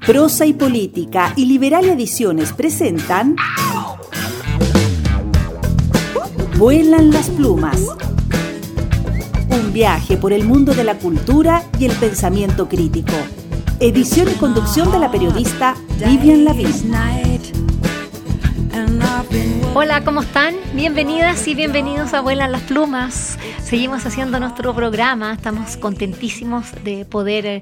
Prosa y Política y Liberalia Ediciones presentan Vuelan las plumas. Un viaje por el mundo de la cultura y el pensamiento crítico. Edición y conducción de la periodista Vivian Lavín. Hola, ¿cómo están? Bienvenidas y bienvenidos a Vuelan las plumas. Seguimos haciendo nuestro programa, estamos contentísimos de poder,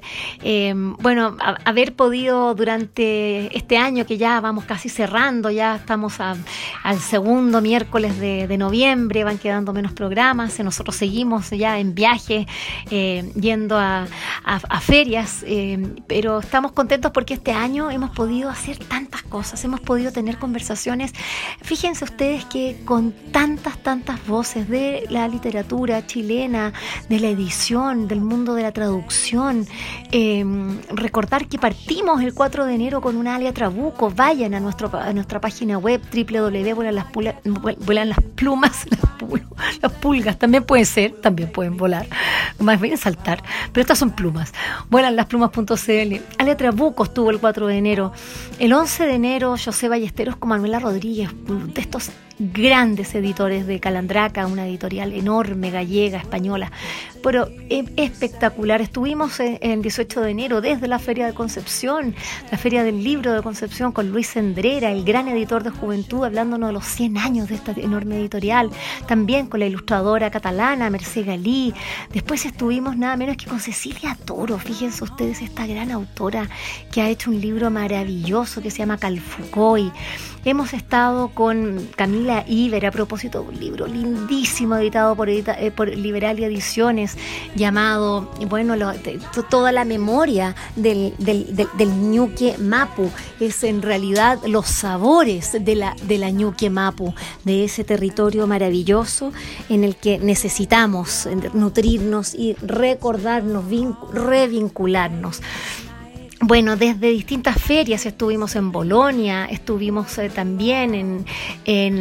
haber podido durante este año que ya vamos casi cerrando, ya estamos al segundo miércoles de noviembre, van quedando menos programas, nosotros seguimos ya en viaje, yendo a ferias, pero estamos contentos porque este año hemos podido hacer tantas cosas, hemos podido tener conversaciones. Fíjense ustedes que con tantas voces de la literatura chilena, de la edición, del mundo de la traducción, recordar que partimos el 4 de enero con una Alia Trabuco. Vayan a nuestra página web www.vuelan las plumas, las pulgas también pueden volar, más bien saltar, pero estas son plumas. Vuelanlasplumas.cl. Alia Trabuco estuvo el 4 de enero. El 11 de enero José Ballesteros con Manuela Rodríguez, de estos grandes editores de Calandraca, una editorial enorme, gallega, española, pero espectacular. Estuvimos el 18 de enero desde la Feria de Concepción, la Feria del Libro de Concepción, con Luis Cendrera, el gran editor de Juventud, hablándonos de los 100 años de esta enorme editorial, también con la ilustradora catalana Mercé Galí. Después estuvimos nada menos que con Cecilia Toro, fíjense ustedes, esta gran autora que ha hecho un libro maravilloso que se llama Calfucoy. Hemos estado con Camila Iber a propósito de un libro lindísimo editado por Liberalia Ediciones llamado, toda la memoria del Ñuque Mapu. Es en realidad los sabores de la Ñuque Mapu, de ese territorio maravilloso en el que necesitamos nutrirnos y recordarnos, revincularnos. Bueno, desde distintas ferias estuvimos en Bolonia, estuvimos también en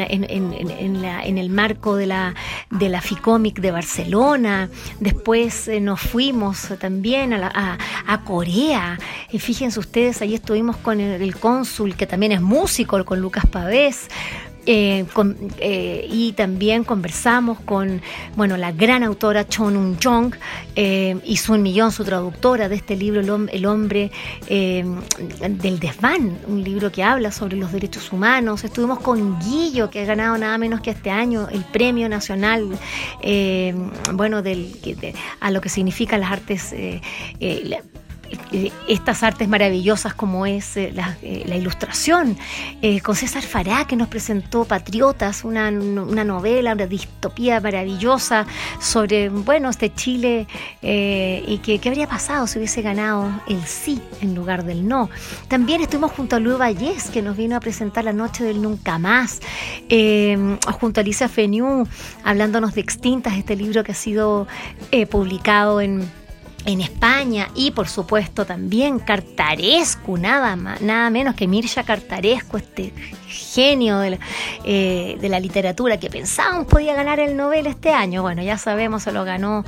el marco de la FICOMIC de Barcelona. Después nos fuimos también a Corea. Fíjense ustedes, ahí estuvimos con el cónsul, que también es músico, con Lucas Pavés. Y también conversamos con la gran autora Chon Un-jong y Sun Millón, su traductora de este libro, El hombre del desván, un libro que habla sobre los derechos humanos. Estuvimos con Guillo, que ha ganado nada menos que este año el Premio Nacional a lo que significan las artes, estas artes maravillosas como es la ilustración, con César Fará, que nos presentó Patriotas, una novela, una distopía maravillosa sobre este Chile, y que qué habría pasado si hubiese ganado el sí en lugar del no. También estuvimos junto a Luis Vallés, que nos vino a presentar La Noche del Nunca Más, junto a Alicia Feniú, hablándonos de Extintas, este libro que ha sido publicado en España, y por supuesto también Cartarescu, nada menos que Mircea Cartarescu, este genio de la literatura que pensábamos podía ganar el Nobel este año. Bueno, ya sabemos, se lo ganó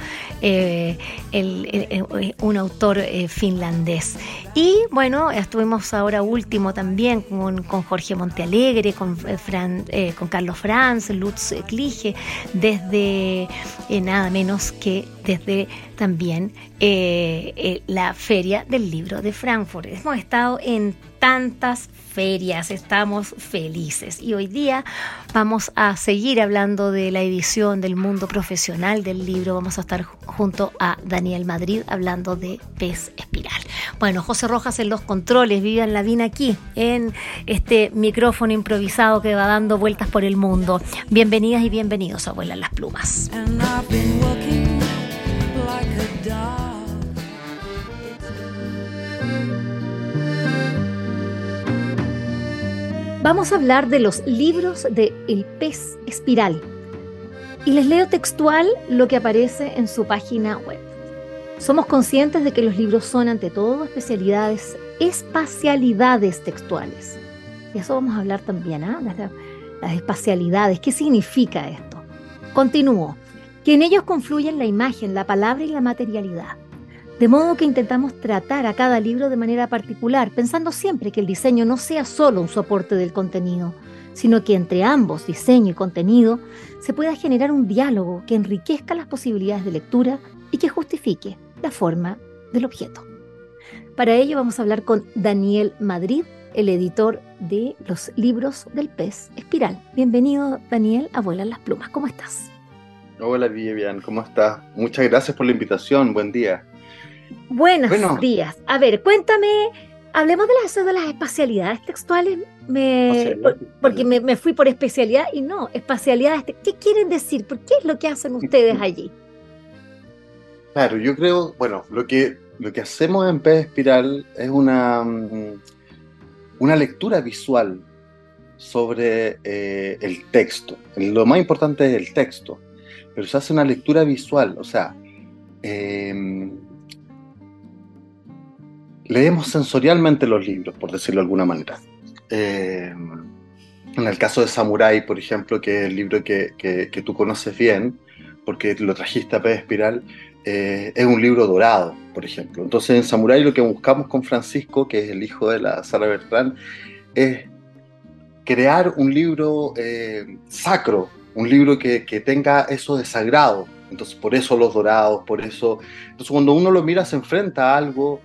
un autor finlandés. Y estuvimos ahora último también con Jorge Montealegre, con Carlos Franz, Lutz Klige, desde nada menos que desde también la Feria del Libro de Frankfurt. Hemos estado en tantas ferias, estamos felices, y hoy día vamos a seguir hablando de la edición, del mundo profesional del libro. Vamos a estar junto a Daniel Madrid hablando de Pez Espiral. José Rojas en los controles, Vivian Lavín aquí en este micrófono improvisado que va dando vueltas por el mundo. Bienvenidas y bienvenidos a Vuelan las Plumas. Vamos a hablar de los libros de El Pez Espiral, y les leo textual lo que aparece en su página web. Somos conscientes de que los libros son ante todo espacialidades textuales. Y eso vamos a hablar también, las espacialidades. ¿Qué significa esto? Continúo. Que en ellos confluyen la imagen, la palabra y la materialidad. De modo que intentamos tratar a cada libro de manera particular, pensando siempre que el diseño no sea solo un soporte del contenido, sino que entre ambos, diseño y contenido, se pueda generar un diálogo que enriquezca las posibilidades de lectura y que justifique la forma del objeto. Para ello vamos a hablar con Daniel Madrid, el editor de los libros del pez espiral. Bienvenido, Daniel, a Vuelan las Plumas. ¿Cómo estás? Hola Vivian, ¿cómo estás? Muchas gracias por la invitación, buen día. Buenos días. A ver, cuéntame, hablemos de las espacialidades textuales, porque me fui por especialidad y no, espacialidades. ¿Qué quieren decir? ¿Por qué es lo que hacen ustedes allí? Claro, yo creo, bueno, lo que hacemos en Pez Espiral es una lectura visual sobre el texto. Lo más importante es el texto, pero se hace una lectura visual, o sea, leemos sensorialmente los libros, por decirlo de alguna manera. En el caso de Samurai, por ejemplo, que es el libro que tú conoces bien, porque lo trajiste a Pez Espiral, es un libro dorado, por ejemplo. Entonces en Samurai lo que buscamos con Francisco, que es el hijo de la Sara Bertrán, es crear un libro sacro, un libro que tenga eso de sagrado. Entonces por eso los dorados, por eso... Entonces cuando uno lo mira se enfrenta a algo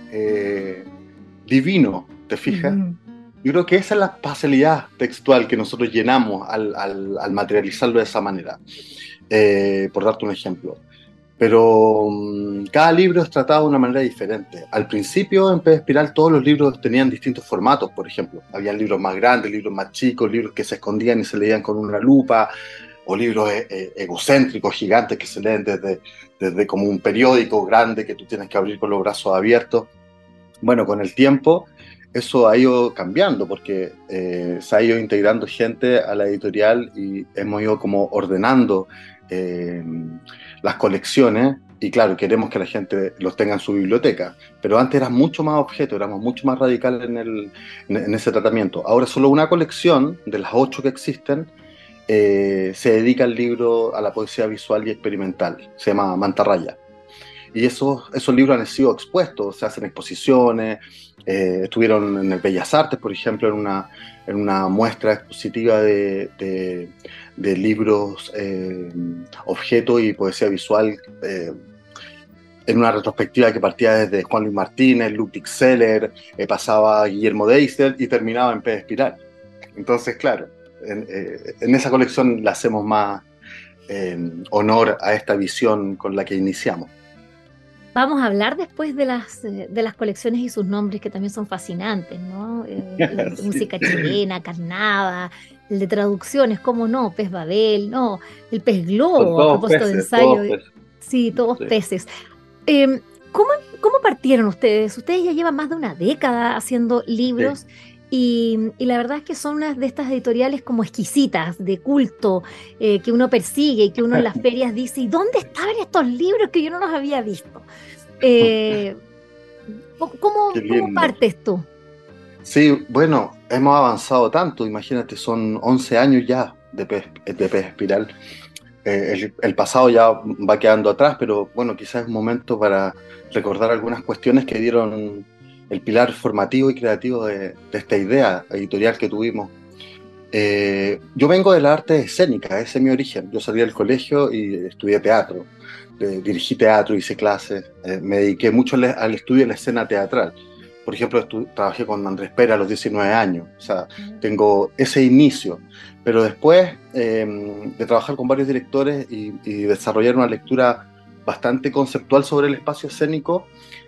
divino, ¿te fijas? Uh-huh. Yo creo que esa es la espacialidad textual que nosotros llenamos al materializarlo de esa manera, por darte un ejemplo. Pero cada libro es tratado de una manera diferente. Al principio, en Pez Espiral, todos los libros tenían distintos formatos, por ejemplo. Había libros más grandes, libros más chicos, libros que se escondían y se leían con una lupa, o libros egocéntricos, gigantes, que se leen desde como un periódico grande que tú tienes que abrir con los brazos abiertos. Bueno, con el tiempo eso ha ido cambiando porque se ha ido integrando gente a la editorial y hemos ido como ordenando las colecciones y claro, queremos que la gente los tenga en su biblioteca, pero antes eran mucho más objetos, éramos mucho más radicales en ese tratamiento. Ahora solo una colección de las 8 que existen se dedica al libro, a la poesía visual y experimental, se llama Mantarraya. Y esos libros han sido expuestos, se hacen exposiciones, estuvieron en el Bellas Artes, por ejemplo, en una muestra expositiva de libros, objetos y poesía visual, en una retrospectiva que partía desde Juan Luis Martínez, Ludwig Seller, pasaba a Guillermo Deisler y terminaba en Pez Espiral. Entonces, claro, en esa colección le hacemos más honor a esta visión con la que iniciamos. Vamos a hablar después de las colecciones y sus nombres, que también son fascinantes, ¿no? Sí. Música chilena, carnada, el de traducciones, ¿cómo no? Pez Babel, no, el pez globo, a propósito de ensayo. Sí, todos sí. Peces. ¿Cómo partieron ustedes? Ustedes ya llevan más de una década haciendo libros. Sí. Y la verdad es que son unas de estas editoriales como exquisitas, de culto, que uno persigue y que uno en las ferias dice, ¿y dónde estaban estos libros que yo no los había visto? ¿Cómo partes tú? Sí, bueno, hemos avanzado tanto, imagínate, son 11 años ya de Pez Espiral. El pasado ya va quedando atrás, pero bueno, quizás es un momento para recordar algunas cuestiones que dieron el pilar formativo y creativo de esta idea editorial que tuvimos. Yo vengo de la arte escénica, ese es mi origen. Yo salí del colegio y estudié teatro, dirigí teatro, hice clases, me dediqué mucho al estudio de la escena teatral. Por ejemplo, trabajé con Andrés Pera a los 19 años, o sea, tengo ese inicio. Pero después de trabajar con varios directores y desarrollar una lectura bastante conceptual sobre el espacio escénico,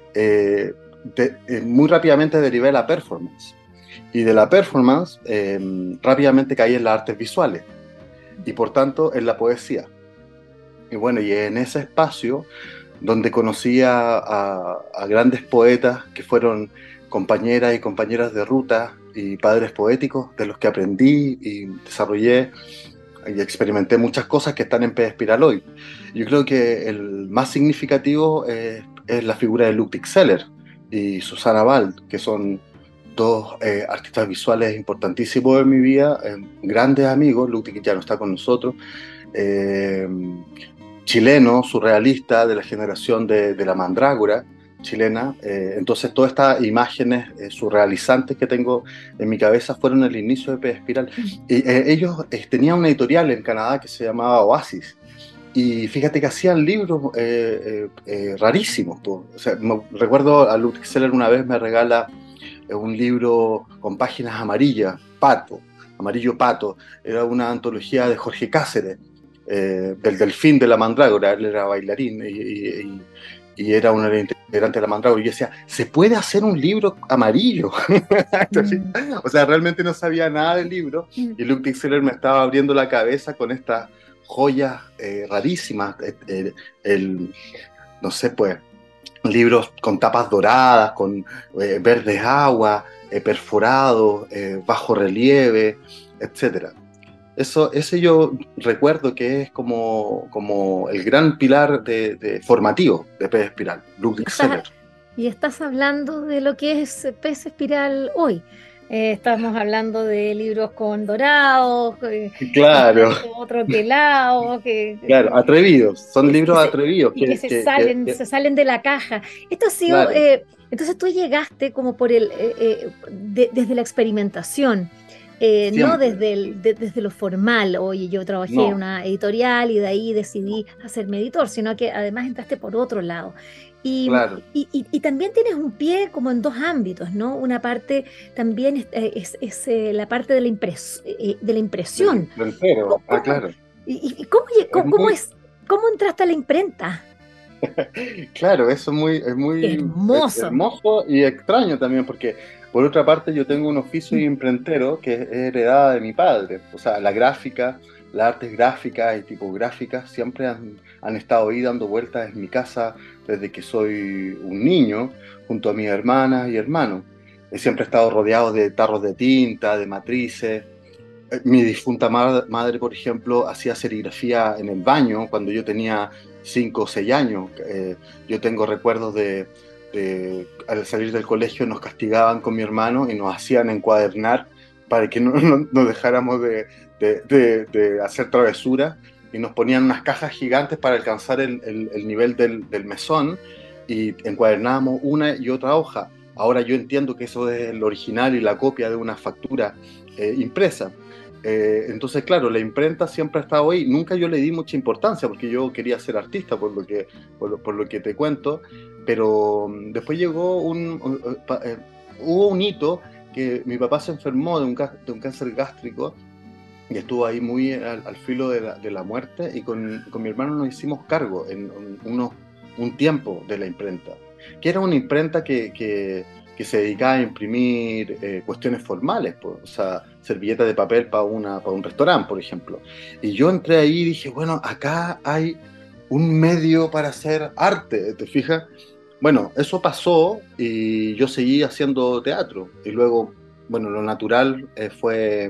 muy rápidamente derivé a la performance. Y de la performance rápidamente caí en las artes visuales y por tanto en la poesía. Y bueno, y en ese espacio donde conocí a grandes poetas que fueron compañeras y compañeras de ruta y padres poéticos de los que aprendí y desarrollé y experimenté muchas cosas que están en Pez Espiral hoy. Yo creo que el más significativo es la figura de Ludwig Seller y Susana Wald, que son dos artistas visuales importantísimos en mi vida, grandes amigos. Ludwig ya no está con nosotros, chileno, surrealista, de la generación de la Mandrágora, chilena. Entonces todas estas imágenes surrealizantes que tengo en mi cabeza fueron el inicio de Pez Espiral. Y, ellos tenían una editorial en Canadá que se llamaba Oasis. Y fíjate que hacían libros rarísimos. Po. O sea, recuerdo a Ludwig Seller una vez me regala un libro con páginas amarillas, pato, amarillo pato. Era una antología de Jorge Cáceres, del Delfín de la Mandrágora. Él era bailarín y era un integrante de la Mandrágora. Y yo decía, ¿se puede hacer un libro amarillo? O sea, realmente no sabía nada del libro. Y Ludwig Seller me estaba abriendo la cabeza con estas joyas rarísimas. No sé, pues, libros con tapas doradas, con verdes agua, perforados, bajo relieve, etcétera. Ese yo recuerdo que es como el gran pilar formativo de Pez Espiral, Ludwig Seller. Y estás hablando de lo que es Pez Espiral hoy. Estamos hablando de libros con dorados, claro, otros pelados, claro, atrevidos, son libros atrevidos. Y que se salen de la caja. Esto ha sido, claro. Entonces tú llegaste como por desde la experimentación. No desde lo formal, oye, yo trabajé en una editorial y de ahí decidí hacerme editor, sino que además entraste por otro lado. Claro. Y también tienes un pie como en dos ámbitos, ¿no? Una parte también es la parte de la impresión. Claro. ¿Y cómo entraste a la imprenta? Claro, eso es muy hermoso y extraño también, porque por otra parte yo tengo un oficio imprentero que es heredada de mi padre. O sea, la gráfica, las artes gráficas y tipográficas siempre han estado ahí dando vueltas en mi casa desde que soy un niño, junto a mis hermanas y hermanos. Siempre he estado rodeado de tarros de tinta, de matrices. Mi difunta madre, por ejemplo, hacía serigrafía en el baño cuando yo tenía 5 o 6 años. Yo tengo recuerdos al salir del colegio nos castigaban con mi hermano y nos hacían encuadernar para que no dejáramos de hacer travesuras, y nos ponían unas cajas gigantes para alcanzar el nivel del mesón, y encuadernábamos una y otra hoja. Ahora yo entiendo que eso es el original y la copia de una factura impresa. Entonces, claro, la imprenta siempre ha estado ahí. Nunca yo le di mucha importancia porque yo quería ser artista, por lo que te cuento, pero después llegó hubo un hito que mi papá se enfermó de un cáncer gástrico y estuvo ahí muy al filo de la muerte, y con mi hermano nos hicimos cargo en un tiempo de la imprenta, que era una imprenta que se dedicaba a imprimir cuestiones formales, pues, o sea, servilletas de papel para un restaurante, por ejemplo. Y yo entré ahí y dije, bueno, acá hay un medio para hacer arte, ¿te fijas? Bueno, eso pasó y yo seguí haciendo teatro. Y luego, bueno, lo natural fue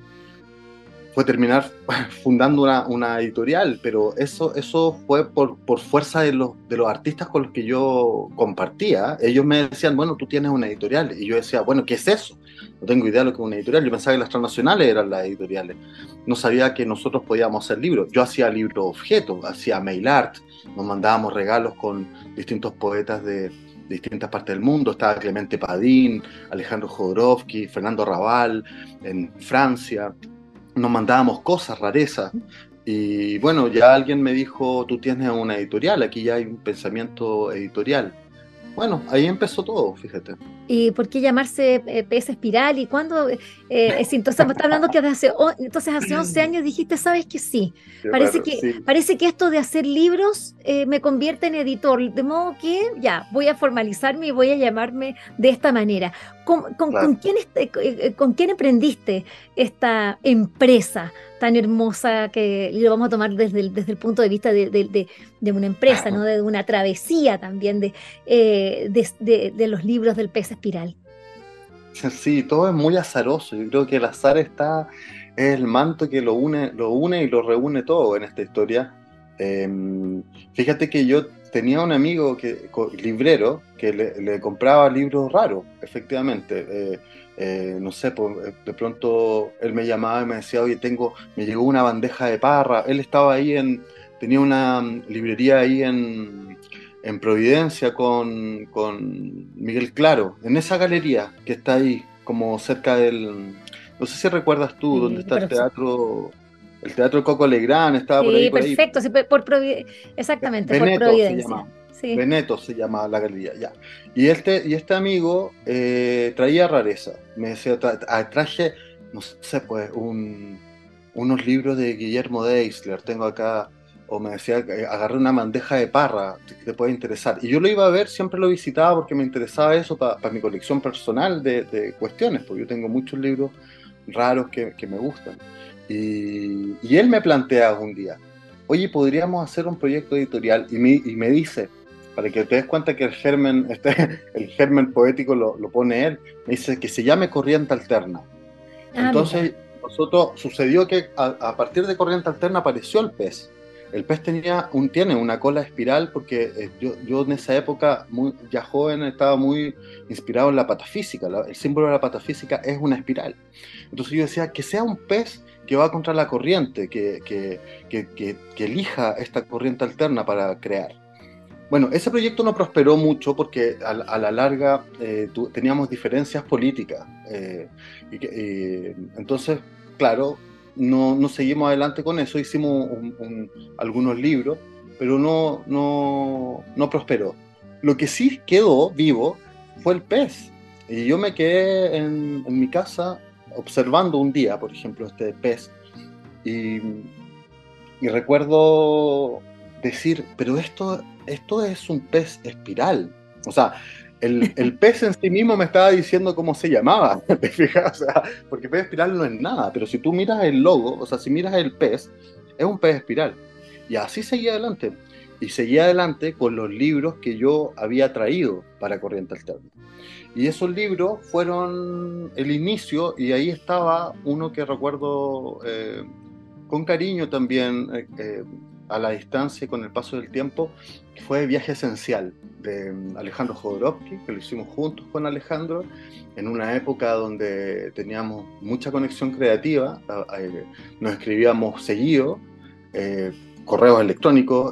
terminar fundando una editorial, pero eso fue por fuerza de los artistas con los que yo compartía. Ellos me decían, bueno, tú tienes una editorial, y yo decía, bueno, ¿qué es eso? No tengo idea de lo que es una editorial. Yo pensaba que las transnacionales eran las editoriales. No sabía que nosotros podíamos hacer libros. Yo hacía libros objetos, hacía mail art, nos mandábamos regalos con distintos poetas de distintas partes del mundo. Estaba Clemente Padín, Alejandro Jodorowsky, Fernando Raval en Francia. Nos mandábamos cosas, rarezas, y bueno, ya alguien me dijo, tú tienes una editorial, aquí ya hay un pensamiento editorial. Bueno, ahí empezó todo, fíjate. ¿Y por qué llamarse Pez Espiral? ¿Y cuándo? Entonces me está hablando que hace 11 años dijiste, ¿sabes que sí? Parece que esto de hacer libros me convierte en editor, de modo que ya, voy a formalizarme y voy a llamarme de esta manera. ¿Con quién emprendiste esta empresa tan hermosa, que lo vamos a tomar desde el punto de vista de una empresa, ¿no? De una travesía también de los libros del Pez Espiral? Sí, todo es muy azaroso. Yo creo que el azar es el manto que lo une y lo reúne todo en esta historia. Fíjate que yo tenía un amigo librero que le compraba libros raros, efectivamente. No sé, de pronto él me llamaba y me decía, oye, me llegó una bandeja de Parra. Él estaba ahí tenía una librería ahí en en Providencia con Miguel Claro, en esa galería que está ahí, como cerca del... No sé si recuerdas tú, donde Sí, está el teatro Coco Legrand, estaba sí, por ahí. perfecto, sí, exactamente, por Veneto se Providencia. llamaba. Sí. Veneto se llamaba la galería, ya. Y este amigo traía rareza. Me decía, traje, no sé, pues, unos libros de Guillermo de Eisler, tengo acá, o me decía, agarré una bandeja de Parra, que te puede interesar. Y yo lo iba a ver, siempre lo visitaba porque me interesaba eso para mi colección personal de cuestiones, porque yo tengo muchos libros raros que me gustan. Y él me plantea un día, oye, podríamos hacer un proyecto editorial, y me dice, para que te des cuenta que el germen, el germen poético lo pone él, me dice que se llame Corriente Alterna. Ah, mira. Entonces, sucedió que a partir de Corriente Alterna apareció el pez. El pez tiene una cola espiral porque yo en esa época, ya joven, estaba muy inspirado en la patafísica. El símbolo de la patafísica es una espiral. Entonces yo decía, que sea un pez que va contra la corriente, que elija esta corriente alterna para crear. Bueno, ese proyecto no prosperó mucho porque a la larga teníamos diferencias políticas. Entonces, claro, no seguimos adelante con eso. Hicimos algunos libros, pero no prosperó. Lo que sí quedó vivo fue el pez. Y yo me quedé en mi casa observando un día, por ejemplo, este pez. Y, y recuerdo decir, pero esto es un pez espiral. O sea, el pez en sí mismo me estaba diciendo cómo se llamaba, ¿te fijas? O sea, porque pez espiral no es nada, pero si tú miras el logo, o sea, si miras el pez, es un pez espiral. Y así seguía adelante. Y seguía adelante con los libros que yo había traído para Corriente Alterna. Y esos libros fueron el inicio, y ahí estaba uno que recuerdo con cariño también, a la distancia y con el paso del tiempo, que fue Viaje Esencial de Alejandro Jodorowsky, que lo hicimos juntos con Alejandro, en una época donde teníamos mucha conexión creativa, nos escribíamos seguido, eh, correos electrónicos,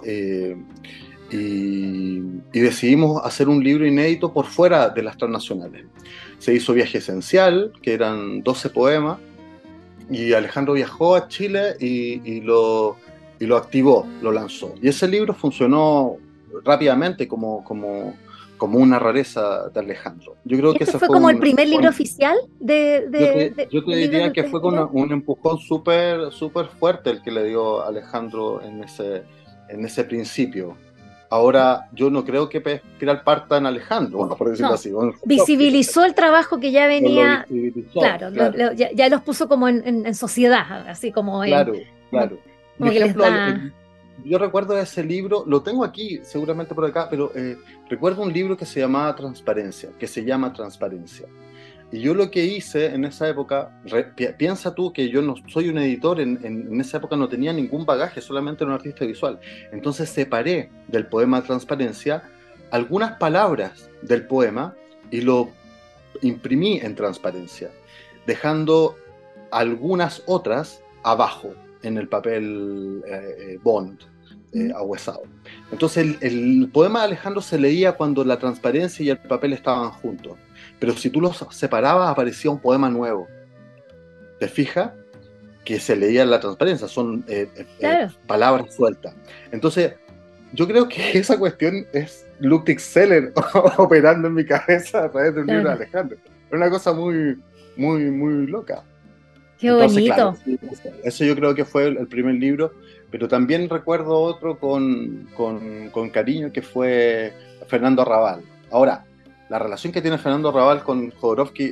y decidimos hacer un libro inédito por fuera de las transnacionales. Se hizo Viaje Esencial, que eran 12 poemas, y Alejandro viajó a Chile y lo activó, lo lanzó. Y ese libro funcionó rápidamente como una rareza de Alejandro. Yo creo ¿Y que este ese fue fue como el un primer libro empujón. oficial Yo te, yo te de libros diría del que pez fue con espiral? un empujón súper súper fuerte el que le dio Alejandro en ese principio. Ahora, yo no creo que Pez Espiral parta en Alejandro, bueno, por decirlo No, así, o en Jodorowsky, visibilizó el trabajo que ya lo venía, visibilizó, claro, claro. ya los puso como en sociedad, así Claro, como, claro. Un como que les ejemplo, da... yo recuerdo ese libro, lo tengo aquí, seguramente por acá, pero recuerdo un libro que se llamaba Transparencia, que se llama Transparencia. Y yo lo que hice en esa época, piensa tú que yo no soy un editor, en esa época no tenía ningún bagaje, solamente era un artista visual. Entonces separé del poema Transparencia algunas palabras del poema y lo imprimí en Transparencia, dejando algunas otras abajo en el papel bond, ¿Mm? ahuesado. Entonces el poema de Alejandro se leía cuando la transparencia y el papel estaban juntos, pero si tú los separabas aparecía un poema nuevo. ¿Te fijas? Que se leía en la transparencia, son Claro, palabras sueltas. Entonces, yo creo que esa cuestión es Ludwig Seller operando en mi cabeza a través de un libro de claro. Alejandro. Es una cosa muy, muy, muy loca. Qué Entonces, claro, bonito. sí, eso yo creo que fue el primer libro, pero también recuerdo otro con cariño, que fue Fernando Arrabal. Ahora, la relación que tiene Fernando Arrabal con Jodorowsky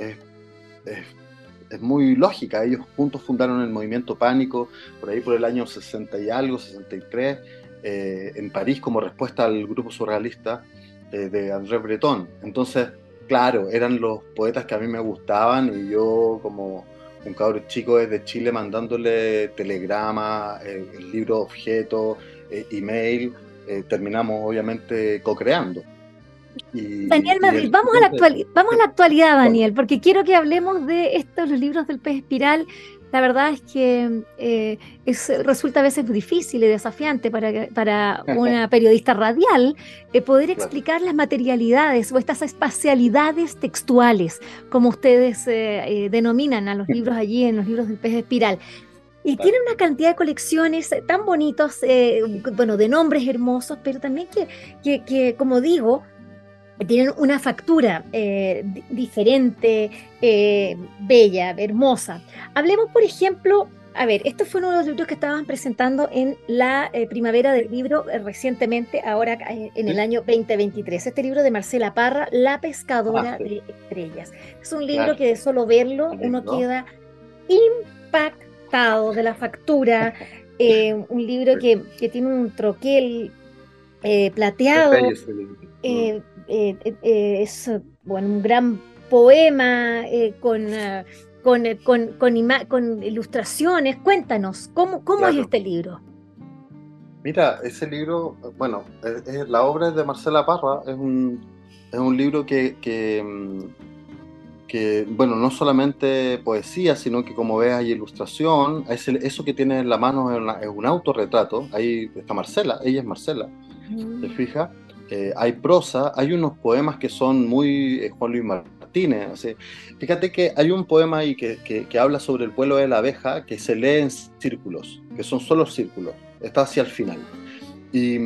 es es muy lógica. Ellos juntos fundaron el movimiento Pánico, por ahí por el año 60 y algo, 63, en París, como respuesta al grupo surrealista de André Breton. Entonces, claro, eran los poetas que a mí me gustaban, y yo como un cabro chico desde Chile mandándole telegrama, el libro objeto, email, terminamos obviamente co-creando. Daniel, Y el vamos a la actualidad, Daniel, porque quiero que hablemos de estos, los libros del pez espiral. La verdad es que resulta a veces difícil y desafiante para una periodista radial poder Claro. explicar las materialidades o estas espacialidades textuales, como ustedes denominan a los libros allí en los libros del pez espiral. Y tiene Claro. una cantidad de colecciones tan bonitos, bueno, de nombres hermosos, pero también como digo, tienen una factura diferente, bella, hermosa. Hablemos, por ejemplo, a ver, estos fueron uno de los libros que estaban presentando en la primavera del libro recientemente, ahora en el ¿Sí? año 2023. Este libro de Marcela Parra, La Ah, pescadora sí, de estrellas. Es un libro claro. que de solo verlo uno Lindo. queda impactado de la factura. Un libro Sí. que tiene un troquel Es bello plateado, ese libro. es bueno, un gran poema con ilustraciones. Cuéntanos, ¿cómo es Claro. este libro? Mira, ese libro, bueno, la obra es de Marcela Parra, es un libro que, bueno, no solamente poesía, sino que como ves hay ilustración, eso que tiene en la mano es un autorretrato, ahí está Marcela, ella es Marcela, ¿te Mm. fijas? Hay prosa, hay unos poemas que son muy Juan Luis Martínez, así. Fíjate que hay un poema ahí que habla sobre el vuelo de la abeja que se lee en círculos, que son solo círculos, está hacia el final. Y,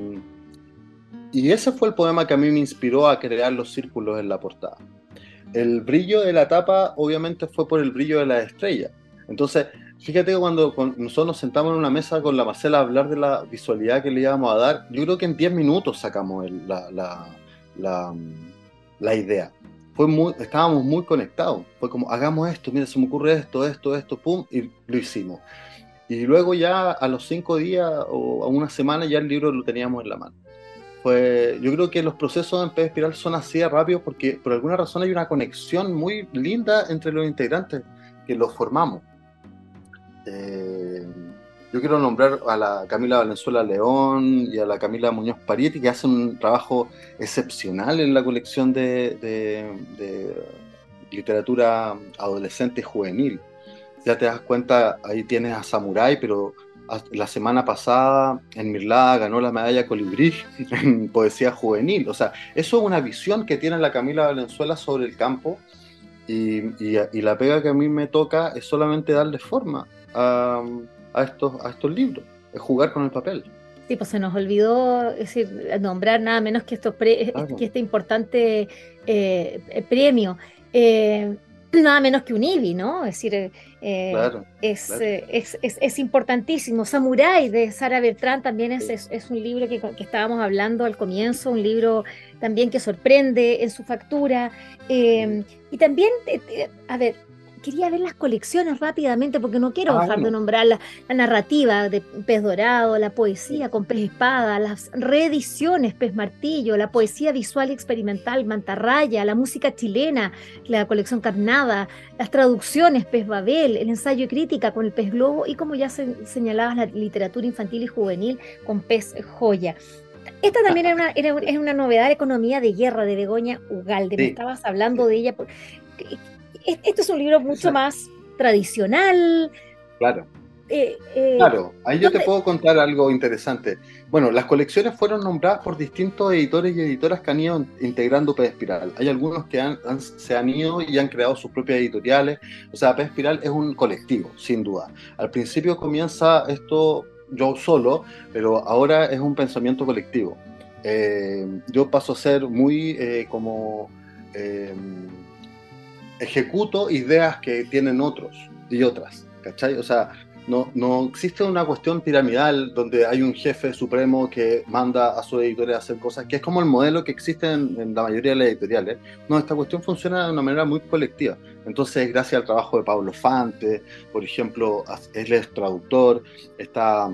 y ese fue el poema que a mí me inspiró a crear los círculos en la portada. El brillo de la tapa obviamente fue por el brillo de la estrella. Entonces, fíjate que cuando nosotros nos sentamos en una mesa con la Marcela a hablar de la visualidad que le íbamos a dar, yo creo que en 10 minutos sacamos la, la idea. Estábamos muy conectados. Fue como, hagamos esto, mira, se me ocurre esto, pum, y lo hicimos. Y luego ya a los 5 días o a una semana ya el libro lo teníamos en la mano. Yo creo que los procesos en Pez Espiral son así de rápidos porque por alguna razón hay una conexión muy linda entre los integrantes que los formamos. Eh, yo quiero nombrar a la Camila Valenzuela León y a la Camila Muñoz Parietti, que hacen un trabajo excepcional en la colección de literatura adolescente y juvenil. Ya te das cuenta, ahí tienes a Samurai, pero la semana pasada en Mirlada ganó la medalla Colibrí en poesía juvenil. O sea, eso es una visión que tiene la Camila Valenzuela sobre el campo y la pega que a mí me toca es solamente darle forma a estos libros, es jugar con el papel. Sí, pues se nos olvidó, es decir, nombrar nada menos que, que Claro, este importante premio. Eh, Nada menos que un IBI, ¿no? Es decir, claro, claro. es importantísimo. Samurai de Sara Bertrán también Sí. es un libro que estábamos hablando al comienzo, un libro también que sorprende en su factura. Y también, a ver, quería ver las colecciones rápidamente porque no quiero dejar de Bueno, nombrar la narrativa de Pez Dorado, la poesía con Pez Espada, las reediciones Pez Martillo, la poesía visual y experimental Mantarraya, la música chilena, la colección Carnada, las traducciones Pez Babel, el ensayo y crítica con el Pez Globo y como ya señalabas, la literatura infantil y juvenil con Pez Joya. Esta también es una novedad de economía de guerra de Begoña Ugalde. Me sí, estabas hablando sí. de ella. Esto es un libro mucho Ese- más tradicional. claro. eh, eh, Claro, ahí yo te ¿Dónde? puedo contar algo interesante. Bueno, las colecciones fueron nombradas por distintos editores y editoras que han ido integrando Pez Espiral. Hay algunos que se han ido y han creado sus propias editoriales. O sea, Pez Espiral es un colectivo, sin duda. Al principio comienza esto yo solo, pero ahora es un pensamiento colectivo. Yo paso a ser muy como eh, ejecuto ideas que tienen otros y otras, ¿cachai? O sea, no existe una cuestión piramidal donde hay un jefe supremo que manda a sus editores a hacer cosas, que es como el modelo que existe en la mayoría de las editoriales. No, esta cuestión funciona de una manera muy colectiva. Entonces, gracias al trabajo de Pablo Fante, por ejemplo, él es traductor, está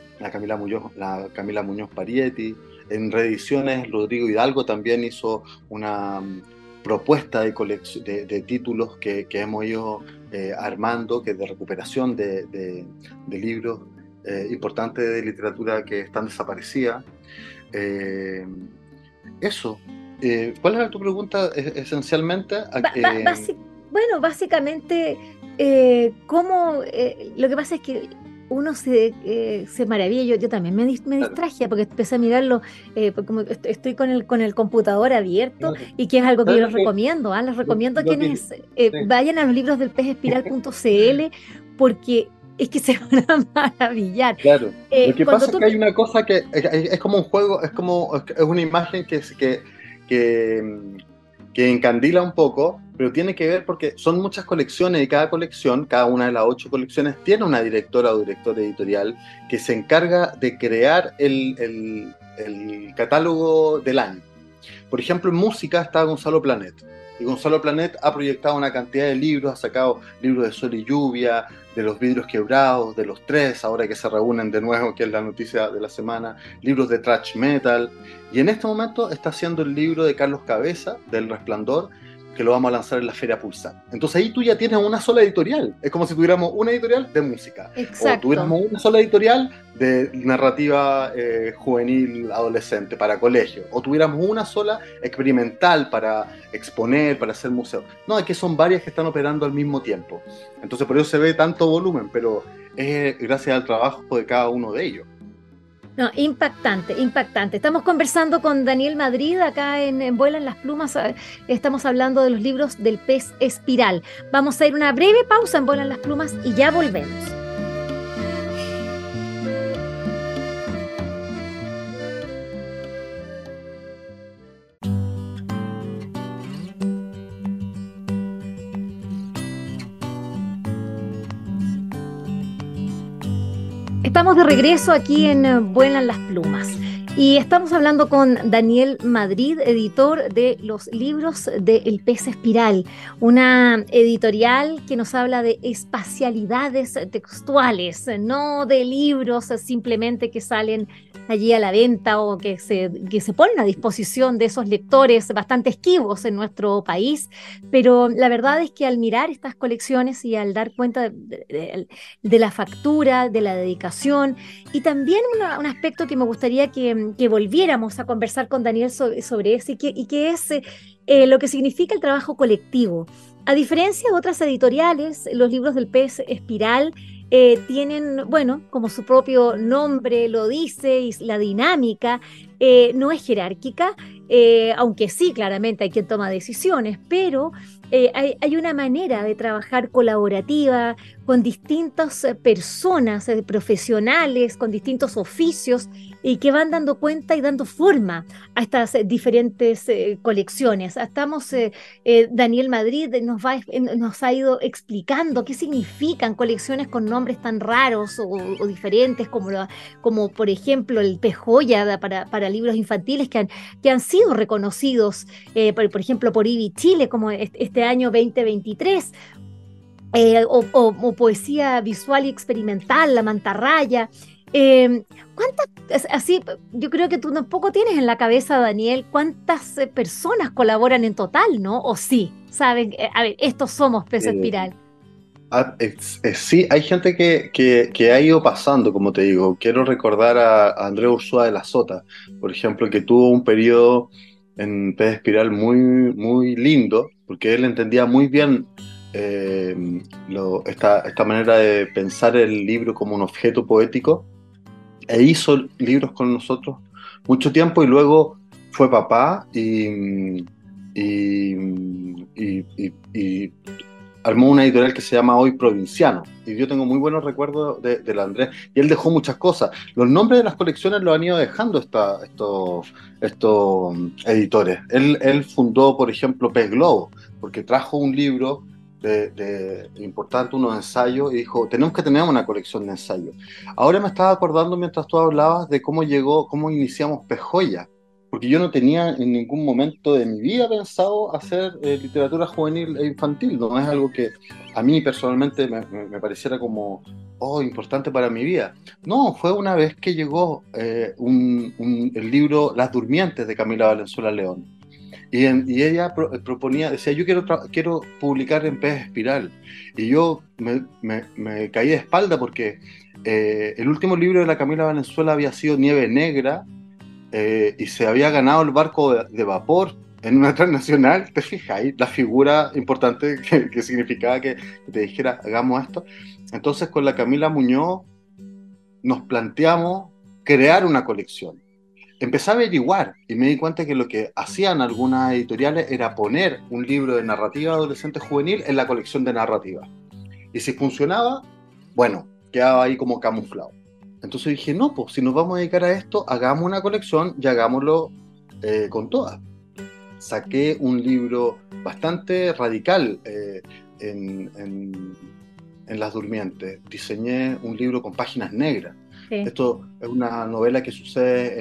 la Camila Muñoz Parietti. En reediciones, Rodrigo Hidalgo también hizo una propuesta de títulos que hemos ido armando, que es de recuperación de libros importantes de literatura que están desaparecidas. Eh, Eso. ¿Cuál era tu pregunta esencialmente? Bueno, básicamente. Lo que pasa es que uno se maravilla. Yo también me Claro, distraje porque empecé a mirarlo, porque como estoy con el computador abierto, claro. y que es algo que yo ¿Sabes les recomiendo. Les recomiendo a lo que quienes sí. vayan a los libros del pesespiral.cl, porque es que se van a maravillar. Claro, lo que Cuando pasa es tú... que hay una cosa que es como un juego, es una imagen que, que encandila un poco, pero tiene que ver porque son muchas colecciones y cada colección, cada una de las 8 colecciones, tiene una directora o director editorial que se encarga de crear el catálogo del año. Por ejemplo, en música está Gonzalo Planet. Y Gonzalo Planet ha proyectado una cantidad de libros, ha sacado libros de Sol y Lluvia, de Los Vidrios Quebrados, de Los Tres, ahora que se reúnen de nuevo, que es la noticia de la semana, libros de thrash metal. Y en este momento está haciendo el libro de Carlos Cabeza, del Resplandor, que lo vamos a lanzar en la Feria Pulsar. Entonces ahí tú ya tienes una sola editorial. Es como si tuviéramos una editorial de música, o Exacto. tuviéramos una sola editorial de narrativa juvenil adolescente para colegio, o tuviéramos una sola experimental para exponer, para hacer museo. No, aquí son varias que están operando al mismo tiempo. Entonces por eso se ve tanto volumen, pero es gracias al trabajo de cada uno de ellos. No, impactante, impactante. Estamos conversando con Daniel Madrid acá en Vuelan las Plumas. Estamos hablando de los libros del pez espiral. Vamos a ir una breve pausa en Vuelan las Plumas y ya volvemos. Estamos de regreso aquí en Vuelan las Plumas y estamos hablando con Daniel Madrid, editor de los libros de El Pez Espiral, una editorial que nos habla de espacialidades textuales, no de libros simplemente que salen allí a la venta o que se ponen a disposición de esos lectores bastante esquivos en nuestro país, pero la verdad es que al mirar estas colecciones y al dar cuenta de la factura, de la dedicación, y también un aspecto que me gustaría que volviéramos a conversar con Daniel sobre eso, y que es lo que significa el trabajo colectivo. A diferencia de otras editoriales, los libros del Pez Espiral tienen, bueno, como su propio nombre lo dice, y la dinámica no es jerárquica, aunque sí, claramente hay quien toma decisiones, pero hay una manera de trabajar colaborativa con distintas personas, profesionales, con distintos oficios, y que van dando cuenta y dando forma a estas diferentes colecciones. Daniel Madrid nos ha ido explicando qué significan colecciones con nombres tan raros o diferentes, como por ejemplo el Pez Joya para libros infantiles que han sido reconocidos, por ejemplo, por IBI Chile, como este año 2023, o poesía visual y experimental, La Mantarraya. Así, yo creo que tú tampoco tienes en la cabeza, Daniel, cuántas personas colaboran en total, ¿no? O sí, saben, a ver, estos somos Pez Eh, Espiral. sí, hay gente que ha ido pasando, como te digo. Quiero recordar a Andrés Ursúa de la Sota, por ejemplo, que tuvo un periodo en Pez Espiral muy lindo, porque él entendía muy bien eh, esta manera de pensar el libro como un objeto poético, e hizo libros con nosotros mucho tiempo y luego fue papá y, y armó una editorial que se llama Hoy Provinciano. Y yo tengo muy buenos recuerdos del Andrés. Y él dejó muchas cosas. Los nombres de las colecciones los han ido dejando estos editores. Él fundó, por ejemplo, Pez Globo, porque trajo un libro importante, unos ensayos, y dijo, tenemos que tener una colección de ensayos. Ahora me estaba acordando mientras tú hablabas de cómo iniciamos Pez Joya, porque yo no tenía en ningún momento de mi vida pensado hacer literatura juvenil e infantil. No es algo que a mí personalmente me pareciera como, oh, importante para mi vida. No, fue una vez que llegó el libro Las Durmientes de Camila Valenzuela León. Y ella proponía, decía, yo quiero publicar en Pez Espiral. Y yo me caí de espalda porque el último libro de la Camila Valenzuela había sido Nieve Negra, y se había ganado el barco de vapor en una transnacional, te fijáis, la figura importante que significaba que te dijera, hagamos esto. Entonces con la Camila Muñoz nos planteamos crear una colección. Empecé a averiguar y me di cuenta que lo que hacían algunas editoriales era poner un libro de narrativa adolescente juvenil en la colección de narrativa. Y si funcionaba, bueno, quedaba ahí como camuflado. Entonces dije, no, pues si nos vamos a dedicar a esto, hagamos una colección y hagámoslo con todas. Saqué un libro bastante radical en Las Durmientes. Diseñé un libro con páginas negras. Sí. Esto es una novela que sucede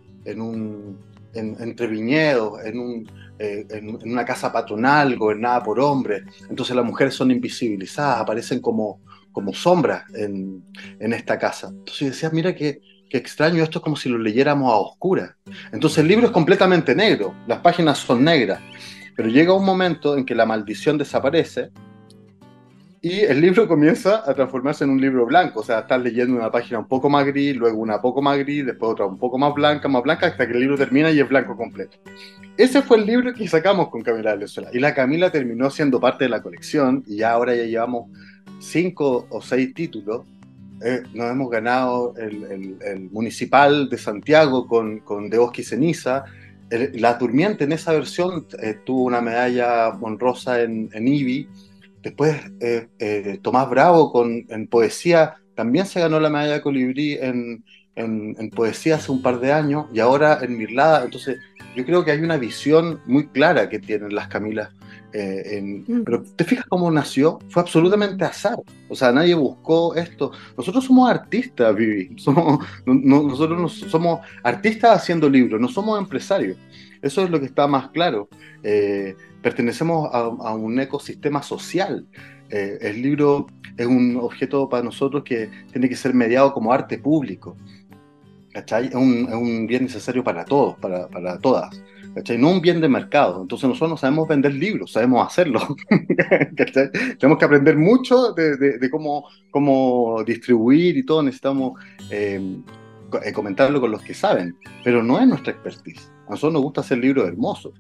entre viñedos, en una casa patronal gobernada por hombres. Entonces las mujeres son invisibilizadas, aparecen como sombras en esta casa. Entonces decía, mira qué extraño, esto es como si lo leyéramos a oscuras. Entonces el libro es completamente negro, las páginas son negras, pero llega un momento en que la maldición desaparece y el libro comienza a transformarse en un libro blanco. O sea, estás leyendo una página un poco más gris, luego una poco más gris, después otra un poco más blanca, hasta que el libro termina y es blanco completo. Ese fue el libro que sacamos con Camila Valenzuela. Y la Camila terminó siendo parte de la colección y ahora ya llevamos 5 o 6 títulos. Nos hemos ganado el Municipal de Santiago con De Bosque y Ceniza. La Durmiente en esa versión tuvo una medalla honrosa en IBI. Después Tomás Bravo en poesía también se ganó la medalla de Colibrí en poesía hace un par de años, y ahora en Mirlada. Entonces yo creo que hay una visión muy clara que tienen las Camilas. Pero ¿te fijas cómo nació? Fue absolutamente azar. O sea, nadie buscó esto. Nosotros somos artistas, Vivi. Nosotros somos artistas haciendo libros, no somos empresarios. Eso es lo que está más claro. Pertenecemos a un ecosistema social. El libro es un objeto para nosotros que tiene que ser mediado como arte público. ¿Cachai? Es un bien necesario para todos, para todas. ¿Cachai? No un bien de mercado. Entonces nosotros no sabemos vender libros, sabemos hacerlo. ¿Cachai? Tenemos que aprender mucho de cómo distribuir y todo. Necesitamos comentarlo con los que saben, pero no es nuestra expertise. A nosotros nos gusta hacer libros hermosos.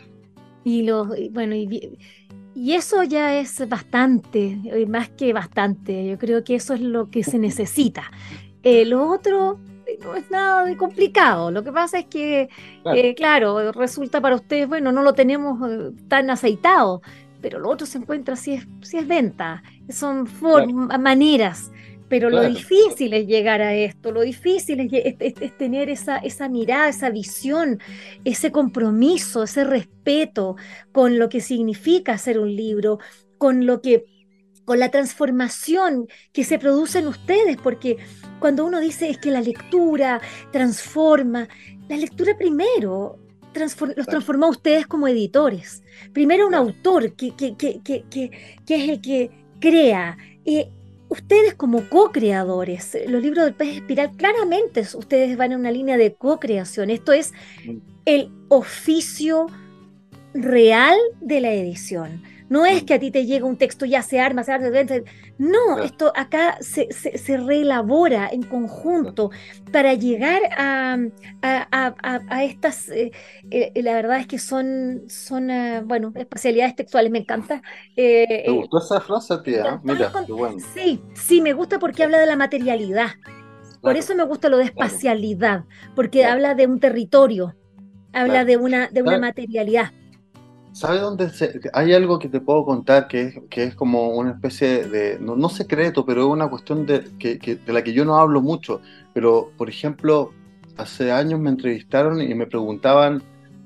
Y eso ya es bastante, más que bastante. Yo creo que eso es lo que se necesita. Lo otro no es nada de complicado. Lo que pasa es que, claro, resulta para ustedes, bueno, no lo tenemos tan aceitado, pero lo otro se encuentra si es venta. Son maneras. Pero lo difícil es llegar a esto, lo difícil es tener esa mirada, esa visión, ese compromiso, ese respeto con lo que significa hacer un libro, con la transformación que se produce en ustedes, porque cuando uno dice es que la lectura transforma, la lectura primero los transformó a ustedes como editores. Primero un autor que es el que crea. Ustedes como co-creadores, los libros del Pez Espiral, claramente ustedes van en una línea de co-creación. Esto es el oficio real de la edición. No es que a ti te llega un texto, ya se arma, no, esto acá se reelabora en conjunto para llegar a estas, la verdad es que son espacialidades textuales, me encanta. ¿Te gustó esa frase, tía? Mira, qué bueno. Sí, me gusta porque habla de la materialidad. Por eso me gusta lo de espacialidad, porque habla de un territorio, habla de una materialidad. ¿Sabes dónde hay algo que te puedo contar que es como una especie de, no secreto, pero es una cuestión de la que yo no hablo mucho? Pero, por ejemplo, hace años me entrevistaron y me preguntaban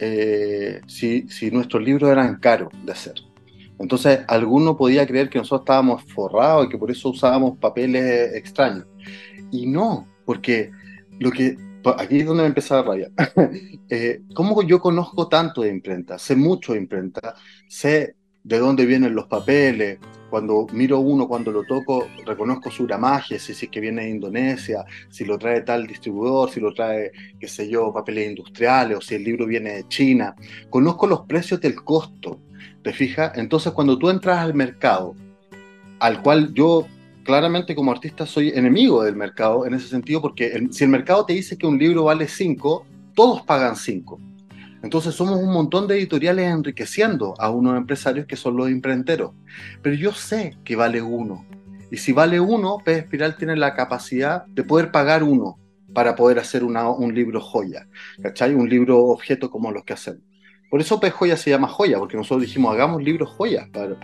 si nuestros libros eran caros de hacer. Entonces, alguno podía creer que nosotros estábamos forrados y que por eso usábamos papeles extraños. Y no, porque aquí es donde me empezó a rabiar. ¿Cómo yo conozco tanto de imprenta? Sé mucho de imprenta, sé de dónde vienen los papeles. Cuando miro uno, cuando lo toco, reconozco su gramaje, si es que viene de Indonesia, si lo trae tal distribuidor, si lo trae, qué sé yo, papeles industriales, o si el libro viene de China. Conozco los precios del costo, ¿te fijas? Entonces, cuando tú entras al mercado, al cual yo claramente como artista soy enemigo del mercado en ese sentido, porque si el mercado te dice que un libro vale 5, todos pagan 5. Entonces somos un montón de editoriales enriqueciendo a unos empresarios que son los imprenteros. Pero yo sé que vale uno. Y si vale uno, Pez Espiral tiene la capacidad de poder pagar uno para poder hacer un libro joya, ¿cachai? Un libro objeto como los que hacemos. Por eso Pez Joya se llama joya, porque nosotros dijimos, hagamos libros joyas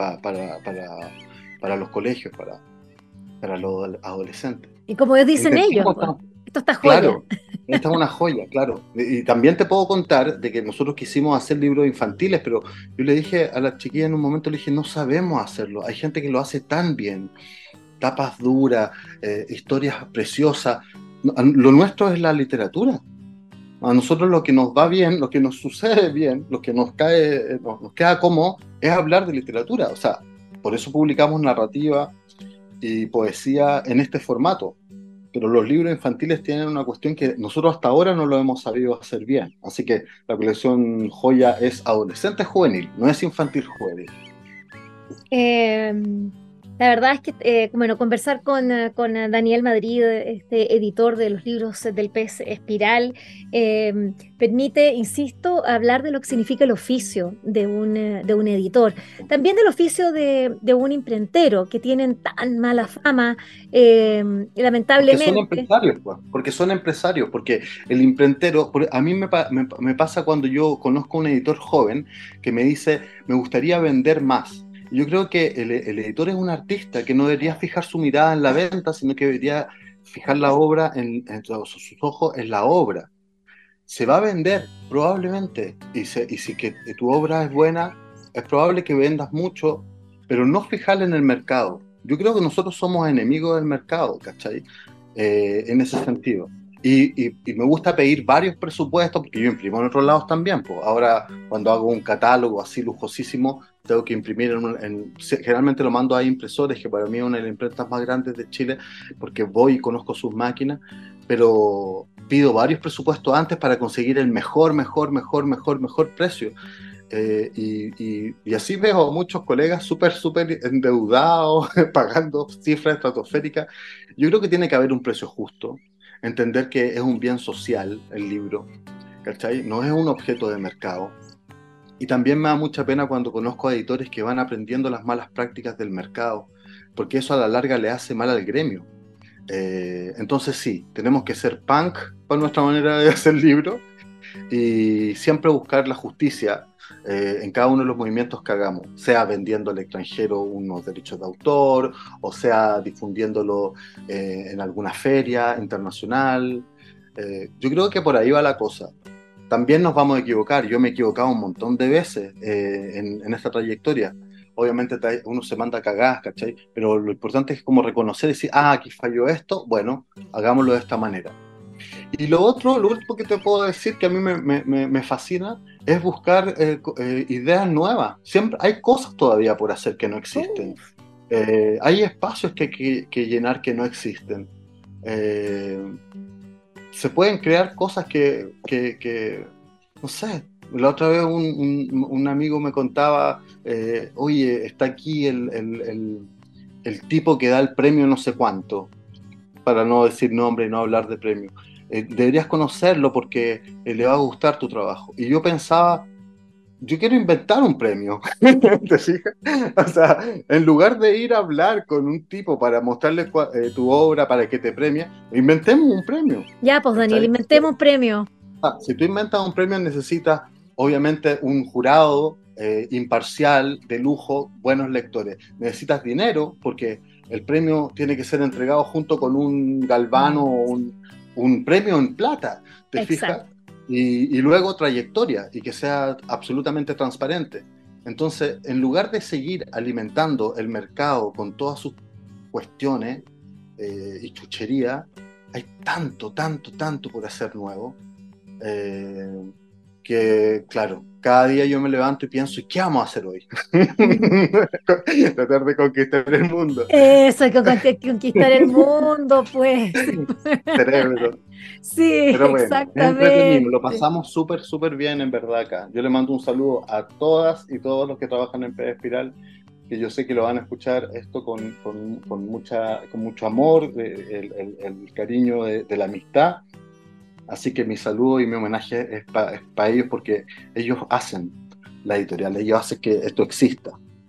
para los colegios, para los adolescentes. Y como dicen ellos, Entendimos, pues, esto está joya. claro, esta es una joya, claro. Y también te puedo contar de que nosotros quisimos hacer libros infantiles, pero yo le dije a la chiquilla en un momento, le dije, no sabemos hacerlo. Hay gente que lo hace tan bien, tapas duras, historias preciosas. Lo nuestro es la literatura. A nosotros lo que nos va bien, lo que nos sucede bien, lo que nos cae, nos queda cómodo, es hablar de literatura. O sea, por eso publicamos narrativa y poesía en este formato. Pero los libros infantiles tienen una cuestión que nosotros hasta ahora no lo hemos sabido hacer bien. Así que la colección Joya es adolescente juvenil, no es infantil juvenil. Eh, la verdad es que, bueno, conversar con Daniel Madrid, este editor de los libros del Pez Espiral, permite, insisto, hablar de lo que significa el oficio de un editor. También del oficio de un imprentero, que tienen tan mala fama, Porque son lamentablemente. empresarios, pues, porque son empresarios, porque el imprentero, a mí me pasa cuando yo conozco a un editor joven que me dice, me gustaría vender más. Yo creo que el editor es un artista que no debería fijar su mirada en la venta, sino que debería fijar la obra, sus ojos en la obra. Se va a vender, probablemente, y si que tu obra es buena, es probable que vendas mucho, pero no fijarla en el mercado. Yo creo que nosotros somos enemigos del mercado, ¿cachai? En ese sentido. Y me gusta pedir varios presupuestos, porque yo imprimo en otros lados también. Pues. Ahora, cuando hago un catálogo así lujosísimo, tengo que imprimir generalmente lo mando a impresores, que para mí es una de las imprentas más grandes de Chile, porque voy y conozco sus máquinas, pero pido varios presupuestos antes para conseguir el mejor precio. Y así veo a muchos colegas súper endeudados, pagando cifras estratosféricas. Yo creo que tiene que haber un precio justo, entender que es un bien social el libro, ¿cachai? No es un objeto de mercado. Y también me da mucha pena cuando conozco a editores que van aprendiendo las malas prácticas del mercado, porque eso a la larga le hace mal al gremio. Entonces sí, tenemos que ser punk para nuestra manera de hacer libros y siempre buscar la justicia en cada uno de los movimientos que hagamos, sea vendiendo al extranjero unos derechos de autor, o sea difundiéndolo en alguna feria internacional. Yo creo que por ahí va la cosa. También nos vamos a equivocar, yo me he equivocado un montón de veces en esta trayectoria. Obviamente uno se manda a cagar, ¿cachai? Pero lo importante es como reconocer y decir, aquí falló esto, bueno, hagámoslo de esta manera. Y lo último que te puedo decir que a mí me fascina es buscar ideas nuevas. Siempre hay cosas todavía por hacer que no existen. Hay espacios que hay que llenar que no existen. Se pueden crear cosas que no sé. La otra vez un amigo me contaba, oye, está aquí el tipo que da el premio no sé cuánto, para no decir nombre y no hablar de premio. Deberías conocerlo porque le va a gustar tu trabajo. Y yo pensaba, yo quiero inventar un premio, ¿te fijas? O sea, en lugar de ir a hablar con un tipo para mostrarle tu obra para que te premie, inventemos un premio. Ya, pues Daniel, ¿Cachai? inventemos un premio. Si tú inventas un premio necesitas obviamente un jurado imparcial, de lujo, buenos lectores. Necesitas dinero porque el premio tiene que ser entregado junto con un galvano o un premio en plata, ¿te fijas? Exacto. Y luego trayectoria y que sea absolutamente transparente. Entonces, en lugar de seguir alimentando el mercado con todas sus cuestiones y chuchería, hay tanto por hacer nuevo. Que claro, cada día yo me levanto y pienso, ¿y qué vamos a hacer hoy? Tratar de conquistar el mundo. Eso, hay que conquistar el mundo, pues. Cerebro. Sí, Pero bueno, es entretenido, lo exactamente. pasamos súper bien en verdad acá. Yo le mando un saludo a todas y todos los que trabajan en PD Espiral, que yo sé que lo van a escuchar esto con mucho amor, el cariño de la amistad. Así que mi saludo y mi homenaje es para ellos, porque ellos hacen la editorial, ellos hacen que esto exista.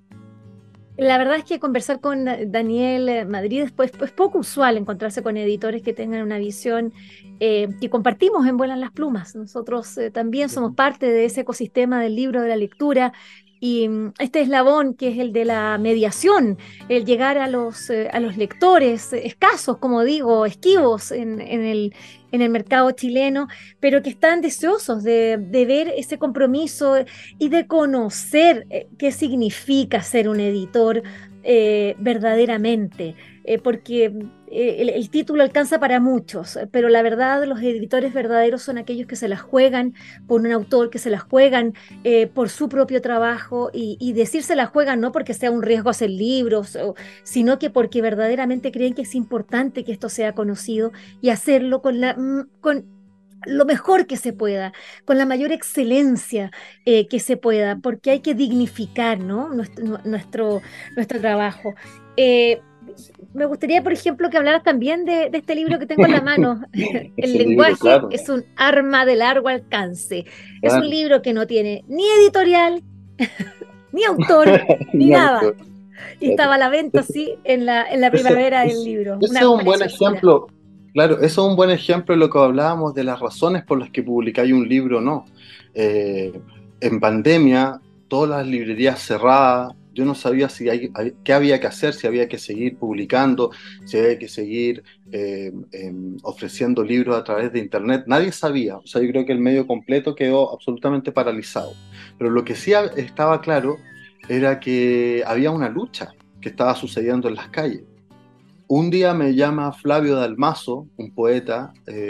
La verdad es que conversar con Daniel Madrid es poco usual encontrarse con editores que tengan una visión que compartimos en Vuelan las Plumas. Nosotros también somos parte de ese ecosistema del libro, de la lectura, y este eslabón que es el de la mediación, el llegar a los lectores escasos, como digo, esquivos en el mercado chileno, pero que están deseosos de ver ese compromiso y de conocer qué significa ser un editor verdaderamente, porque el título alcanza para muchos, pero la verdad los editores verdaderos son aquellos que se las juegan por un autor, que se las juegan por su propio trabajo, y decir se las juegan no porque sea un riesgo hacer libros, sino que porque verdaderamente creen que es importante que esto sea conocido, y hacerlo con lo mejor que se pueda, con la mayor excelencia que se pueda, porque hay que dignificar, ¿no? nuestro trabajo. Eh, Me gustaría, por ejemplo, que hablaras también de este libro que tengo en la mano. El Ese libro, lenguaje claro, es un arma de largo alcance. Es un claro. libro que no tiene ni editorial, ni autor, ni Mi nada. autor, Y claro. estaba a la venta, sí, en la primavera del libro. Ese es Una un buen preciosura. ejemplo, claro, eso es un buen ejemplo de lo que hablábamos de las razones por las que publicáis un libro o no. Eh, en pandemia, todas las librerías cerradas, yo no sabía qué había que hacer, si había que seguir publicando, si había que seguir ofreciendo libros a través de internet. Nadie sabía, o sea, yo creo que el medio completo quedó absolutamente paralizado. Pero lo que sí estaba claro era que había una lucha que estaba sucediendo en las calles. Un día me llama Flavio Dalmazo, un poeta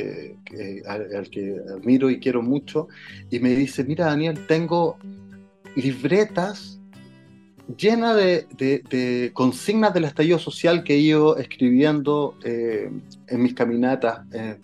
al que admiro y quiero mucho, y me dice: mira, Daniel, tengo libretas llenas de consignas del estallido social que he ido escribiendo en mis caminatas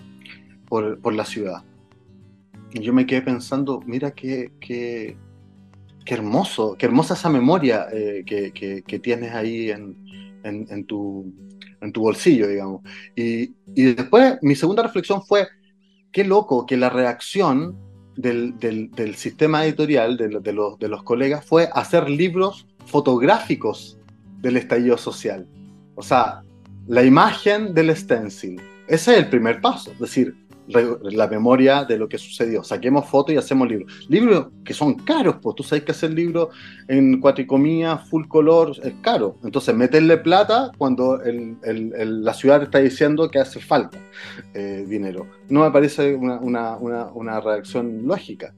por la ciudad. Y yo me quedé pensando, mira qué hermoso, qué hermosa esa memoria que tienes ahí en tu bolsillo, digamos. Y después mi segunda reflexión fue: qué loco que la reacción del sistema editorial, de los colegas, fue hacer libros fotográficos del estallido social. O sea, la imagen del stencil. Ese es el primer paso, es decir, la memoria de lo que sucedió. Saquemos fotos y hacemos libros. Libros que son caros, pues tú sabes que hacer libros en cuatricomía, full color, es caro. Entonces, meterle plata cuando la ciudad está diciendo que hace falta dinero. No me parece una reacción lógica.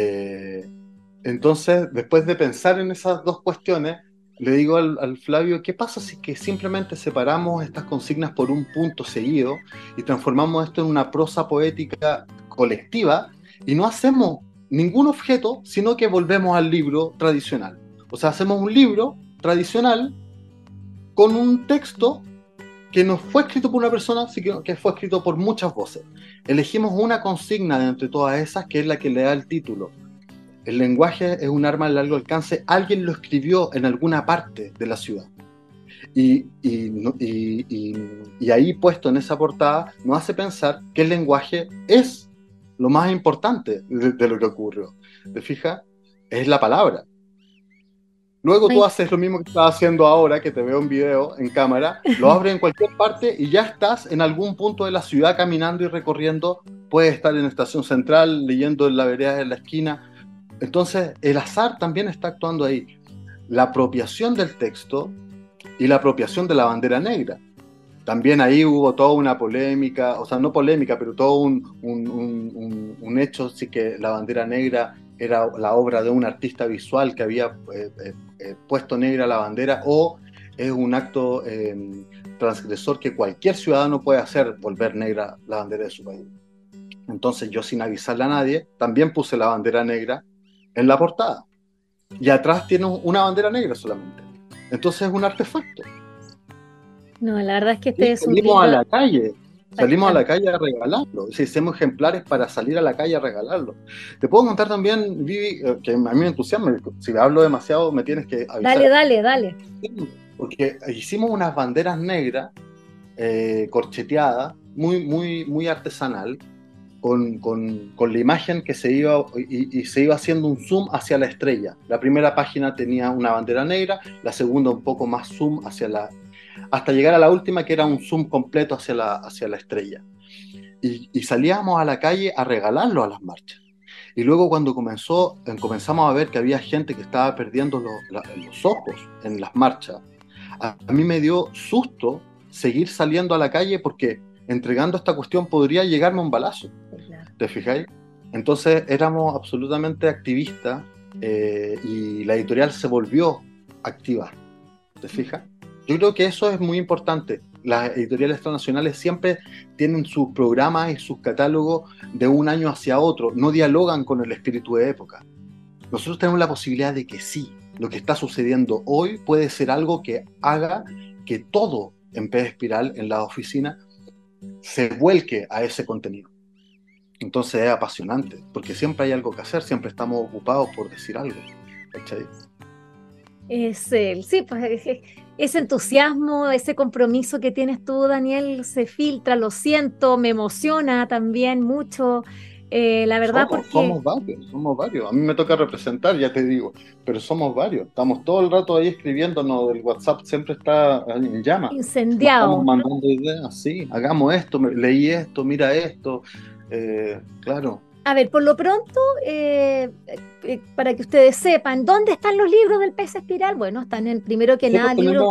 Entonces, después de pensar en esas dos cuestiones, le digo al Flavio: ¿qué pasa si que simplemente separamos estas consignas por un punto seguido y transformamos esto en una prosa poética colectiva y no hacemos ningún objeto, sino que volvemos al libro tradicional? O sea, hacemos un libro tradicional con un texto que no fue escrito por una persona, sino que fue escrito por muchas voces. Elegimos una consigna de entre todas esas, que es la que le da el título. El lenguaje es un arma de largo alcance. Alguien lo escribió en alguna parte de la ciudad. Y ahí, puesto en esa portada, nos hace pensar que el lenguaje es lo más importante de lo que ocurrió. ¿Te fijas? Es la palabra. Luego tú haces lo mismo que estás haciendo ahora, que te veo en video, en cámara, lo abres en cualquier parte y ya estás en algún punto de la ciudad caminando y recorriendo. Puedes estar en Estación Central, leyendo en la vereda de la esquina. Entonces, el azar también está actuando ahí. La apropiación del texto y la apropiación de la bandera negra. También ahí hubo toda una polémica, o sea, no polémica, pero todo un hecho, sí, que la bandera negra era la obra de un artista visual que había puesto negra la bandera, o es un acto transgresor que cualquier ciudadano puede hacer, volver negra la bandera de su país. Entonces yo, sin avisarle a nadie, también puse la bandera negra en la portada. Y atrás tiene una bandera negra solamente. Entonces es un artefacto. No, la verdad es que este es un Salimos libro. a la calle. Salimos a la calle a regalarlo. Si hacemos ejemplares para salir a la calle a regalarlo. Te puedo contar también, Vivi, que a mí me entusiasma. Si hablo demasiado, me tienes que avisar. Dale. Porque hicimos unas banderas negras corcheteadas, muy artesanal, con la imagen que se iba y se iba haciendo un zoom hacia la estrella. La primera página tenía una bandera negra, la segunda un poco más zoom hasta llegar a la última, que era un zoom completo hacia la estrella. Y salíamos a la calle a regalarlo a las marchas. Y luego cuando comenzamos a ver que había gente que estaba perdiendo los ojos en las marchas, a mí me dio susto seguir saliendo a la calle, porque entregando esta cuestión podría llegarme un balazo. ¿Te fijáis? Entonces éramos absolutamente activistas, y la editorial se volvió activa. ¿Te fijas? Yo creo que eso es muy importante. Las editoriales transnacionales siempre tienen sus programas y sus catálogos de un año hacia otro, no dialogan con el espíritu de época. Nosotros tenemos la posibilidad de que sí, lo que está sucediendo hoy puede ser algo que haga que todo en Pez Espiral, en la oficina, se vuelque a ese contenido. Entonces es apasionante, porque siempre hay algo que hacer, siempre estamos ocupados por decir algo. ¿Cachai? Sí, pues ese entusiasmo, ese compromiso que tienes tú, Daniel, se filtra, lo siento, me emociona también mucho, la verdad, porque... Somos varios. A mí me toca representar, ya te digo, pero somos varios. Estamos todo el rato ahí escribiéndonos, el WhatsApp siempre está en llama. Incendiado. Estamos mandando ideas, sí, hagamos esto, leí esto, mira esto, claro. A ver, por lo pronto, para que ustedes sepan, ¿dónde están los libros del Pez Espiral? Bueno, están primero que nada libros,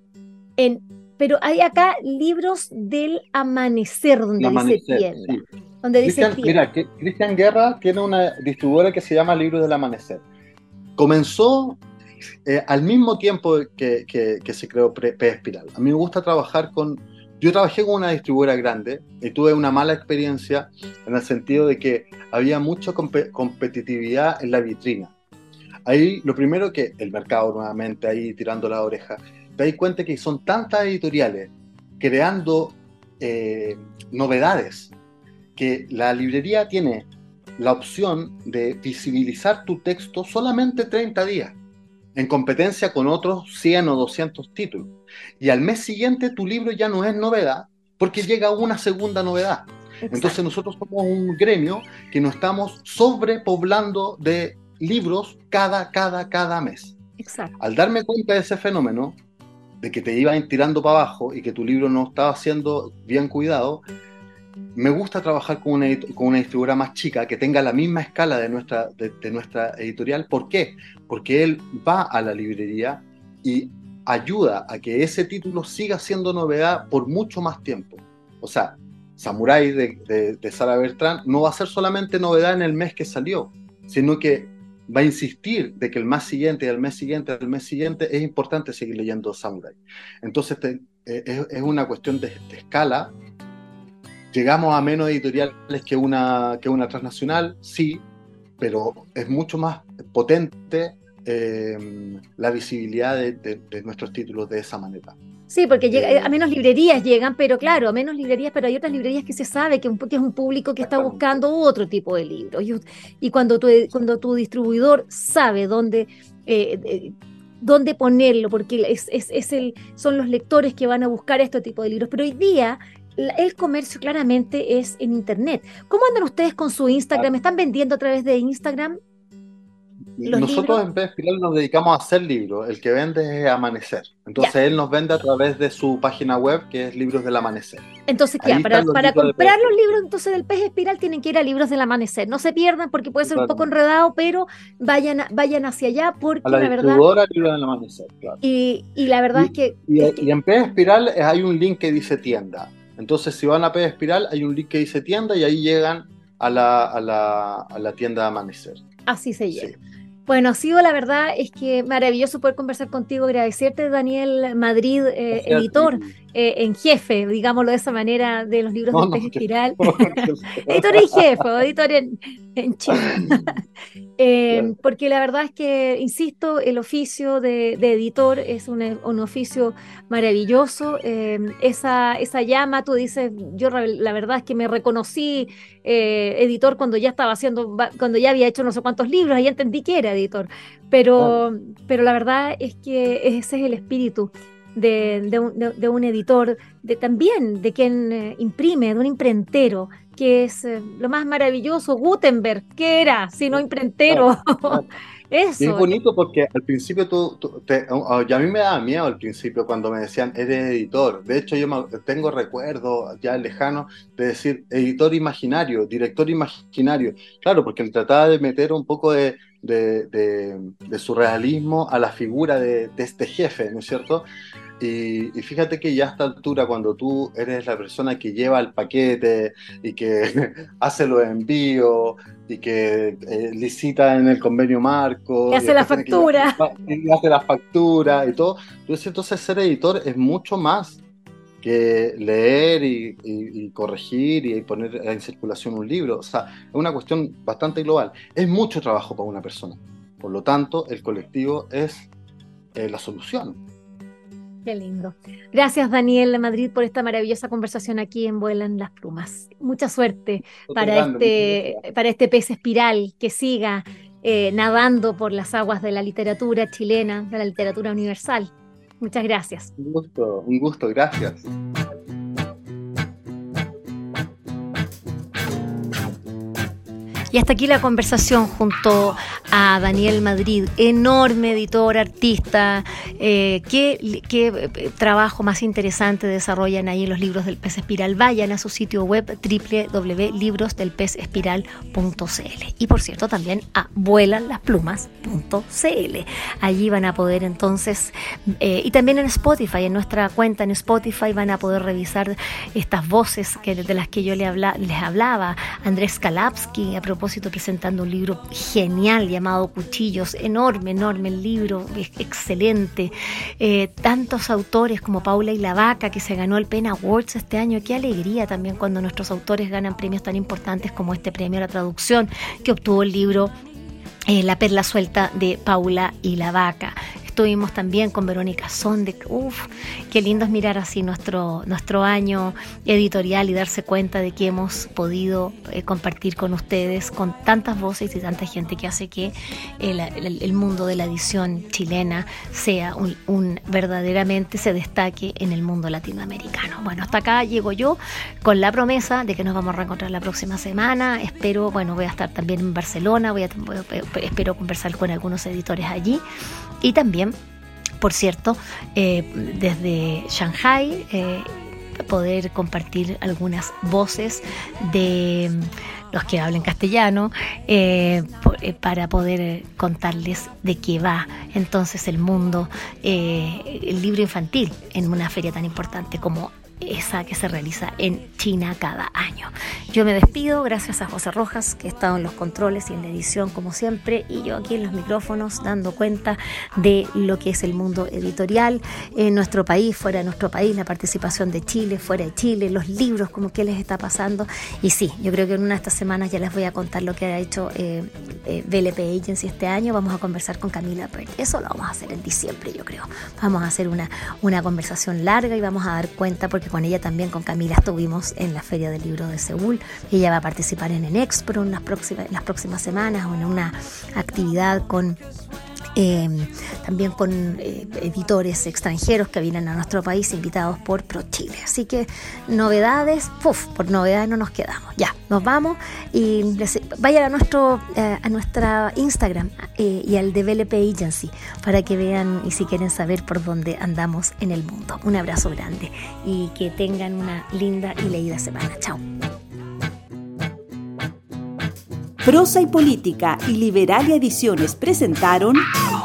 pero hay acá libros del amanecer, donde dice tienda. Sí. Donde dice tienda. Mira, Cristian Guerra tiene una distribuidora que se llama Libros del Amanecer. Comenzó al mismo tiempo que se creó Pez Espiral. A mí me gusta trabajar Yo trabajé con una distribuidora grande y tuve una mala experiencia, en el sentido de que había mucha competitividad en la vitrina. Ahí lo primero, que el mercado nuevamente ahí tirando la oreja, te das cuenta que son tantas editoriales creando novedades, que la librería tiene la opción de visibilizar tu texto solamente 30 días, en competencia con otros 100 o 200 títulos. Y al mes siguiente tu libro ya no es novedad, porque llega una segunda novedad. Exacto. Entonces nosotros somos un gremio que nos estamos sobrepoblando de libros cada mes. Exacto. Al darme cuenta de ese fenómeno, de que te iban tirando para abajo y que tu libro no estaba siendo bien cuidado, me gusta trabajar con una distribuidora más chica, que tenga la misma escala de nuestra editorial. ¿Por qué? Porque él va a la librería y ayuda a que ese título siga siendo novedad por mucho más tiempo. O sea, Samurai de Sara Bertrand no va a ser solamente novedad en el mes que salió, sino que va a insistir de que el mes siguiente, el mes siguiente, el mes siguiente, es importante seguir leyendo Samurai. Entonces es una cuestión de escala. Llegamos a menos editoriales que una transnacional, sí, pero es mucho más potente la visibilidad de nuestros títulos de esa manera. Sí, porque a menos librerías llegan, pero claro, a menos librerías, pero hay otras librerías que se sabe que es un público que está buscando otro tipo de libros. Y cuando tu distribuidor sabe dónde ponerlo, porque son los lectores que van a buscar este tipo de libros. Pero hoy día el comercio claramente es en Internet. ¿Cómo andan ustedes con su Instagram? ¿Están vendiendo a través de Instagram? Nosotros en Pez Espiral nos dedicamos a hacer libros. El que vende es Amanecer. Entonces él nos vende a través de su página web, que es Libros del Amanecer. Entonces, para comprar los libros entonces del Pez Espiral tienen que ir a Libros del Amanecer. No se pierdan, porque puede ser un poco enredado, pero vayan hacia allá, porque la verdad... Libros del Amanecer, claro. Y la verdad es que... Y en Pez Espiral hay un link que dice tienda. Entonces, si van a Pez Espiral, hay un link que dice tienda y ahí llegan a la tienda de Amanecer. Así se llega. Sí. Bueno, ha sido, la verdad es que maravilloso poder conversar contigo, agradecerte, Daniel Madrid, editor en jefe, digámoslo de esa manera, de los libros del Pez Espiral. Editor en jefe, editor en Chile. Porque la verdad es que, insisto, el oficio de editor es un oficio maravilloso. Esa llama, tú dices, yo la verdad es que me reconocí editor cuando ya había hecho no sé cuántos libros, ahí entendí que era editor, pero la verdad es que ese es el espíritu de un editor, también de quien imprime, de un imprentero que es lo más maravilloso. Gutenberg, ¿qué era? Si no imprentero. Claro. Y es Eso. bonito porque al principio y a mí me daba miedo al principio cuando me decían, eres editor. De hecho, tengo recuerdos ya lejanos de decir editor imaginario, director imaginario. Claro, porque él trataba de meter un poco de surrealismo a la figura de este jefe, ¿no es cierto? Y fíjate que ya a esta altura, cuando tú eres la persona que lleva el paquete y que hace los envíos y que licita en el convenio marco, Que hace la factura. y hace la factura y todo, entonces ser editor es mucho más que leer y corregir y poner en circulación un libro. O sea, es una cuestión bastante global. Es mucho trabajo para una persona. Por lo tanto, el colectivo es la solución. Qué lindo. Gracias, Daniel Madrid, por esta maravillosa conversación aquí en Vuelan las Plumas. Mucha suerte para este pez espiral que siga nadando por las aguas de la literatura chilena, de la literatura universal. Muchas gracias. Un gusto, gracias. Y hasta aquí la conversación junto a Daniel Madrid, enorme editor, artista. Qué trabajo más interesante desarrollan ahí los libros del pez espiral. Vayan a su sitio web www.librosdelpezespiral.cl y por cierto también a vuelanlasplumas.cl. Allí van a poder entonces, y también en Spotify, en nuestra cuenta en Spotify van a poder revisar estas voces de las que yo les hablaba. Andrés Kalapsky, a propósito, presentando un libro genial llamado Cuchillos, enorme el libro, excelente. Tantos autores como Paula y la Vaca, que se ganó el PEN Awards este año. Qué alegría también cuando nuestros autores ganan premios tan importantes como este premio a la traducción que obtuvo el libro La Perla Suelta de Paula y la Vaca. Estuvimos también con Verónica Sondek. Qué lindo es mirar así nuestro año editorial y darse cuenta de que hemos podido compartir con ustedes, con tantas voces y tanta gente que hace que el mundo de la edición chilena sea verdaderamente se destaque en el mundo latinoamericano. Bueno, hasta acá llego yo con la promesa de que nos vamos a reencontrar la próxima semana. Espero, voy a estar también en Barcelona, espero conversar con algunos editores allí. Y también, por cierto, desde Shanghai, poder compartir algunas voces de los que hablen castellano para poder contarles de qué va entonces el mundo, el libro infantil en una feria tan importante como esa que se realiza en China cada año. Yo me despido, gracias a José Rojas, que ha estado en los controles y en la edición como siempre, y yo aquí en los micrófonos dando cuenta de lo que es el mundo editorial en nuestro país, fuera de nuestro país, la participación de Chile, fuera de Chile, los libros, como qué les está pasando. Y sí, yo creo que en una de estas semanas ya les voy a contar lo que ha hecho VLP Agency este año. Vamos a conversar con Camila Pert. Eso lo vamos a hacer en diciembre, yo creo. Vamos a hacer una conversación larga y vamos a dar cuenta, porque con ella también, con Camila, estuvimos en la Feria del Libro de Seúl. Ella va a participar en Enexpro en las próximas semanas, o en una actividad también con editores extranjeros que vienen a nuestro país invitados por ProChile. Así que novedades, por novedades no nos quedamos. Ya, nos vamos y vayan a nuestra Instagram y al Develop Agency para que vean y si quieren saber por dónde andamos en el mundo. Un abrazo grande y que tengan una linda y leída semana. Chao. Prosa y Política y Liberalia Ediciones presentaron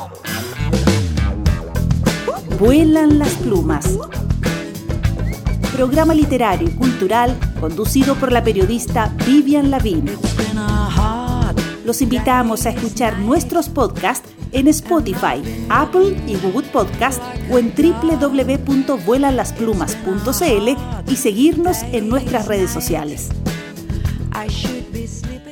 Vuelan las Plumas, programa literario y cultural conducido por la periodista Vivian Lavín. Los invitamos a escuchar nuestros podcasts en Spotify, Apple y Google Podcast o en www.vuelanlasplumas.cl y seguirnos en nuestras redes sociales.